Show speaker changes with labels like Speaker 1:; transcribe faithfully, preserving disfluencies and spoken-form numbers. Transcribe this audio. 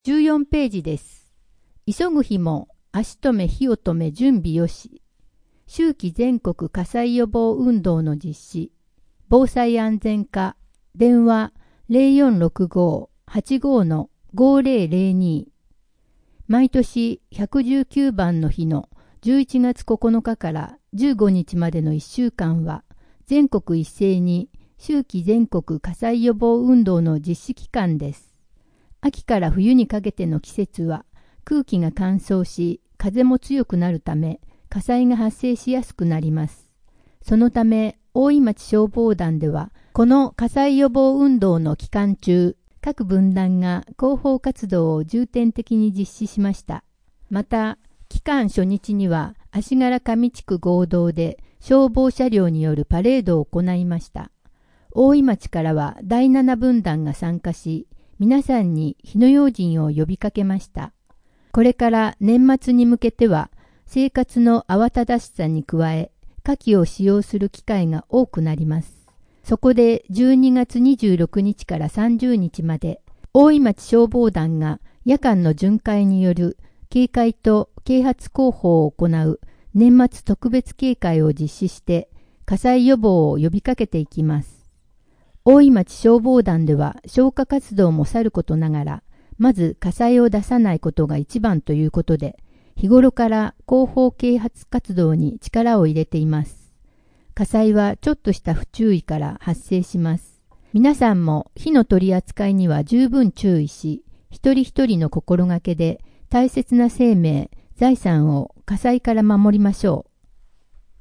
Speaker 1: じゅうよんページです。急ぐ日も足止め火を止め準備よし。秋季全国火災予防運動の実施。防災安全課。電話 ゼロよんろくご はちご ごゼロゼロに。毎年ひゃくじゅうきゅうばんの日のじゅういちがつここのかからじゅうごにちまでのいっしゅうかんは全国一斉に秋季全国火災予防運動の実施期間です。秋から冬にかけての季節は空気が乾燥し、風も強くなるため火災が発生しやすくなります。そのため、大井町消防団では、この火災予防運動の期間中、各分団が広報活動を重点的に実施しました。また、期間初日には足柄上地区合同で消防車両によるパレードを行いました。大井町からはだいなな分団が参加し、皆さんに火の用心を呼びかけました。これから年末に向けては、生活の慌ただしさに加え、火器を使用する機会が多くなります。そこでじゅうにがつにじゅうろくにちからさんじゅうにちまで、大井町消防団が夜間の巡回による警戒と啓発広報を行う年末特別警戒を実施して、火災予防を呼びかけていきます。大井町消防団では消火活動もさることながら、まず火災を出さないことが一番ということで、日頃から広報啓発活動に力を入れています。火災はちょっとした不注意から発生します。皆さんも火の取り扱いには十分注意し、一人一人の心がけで大切な生命、財産を火災から守りましょう。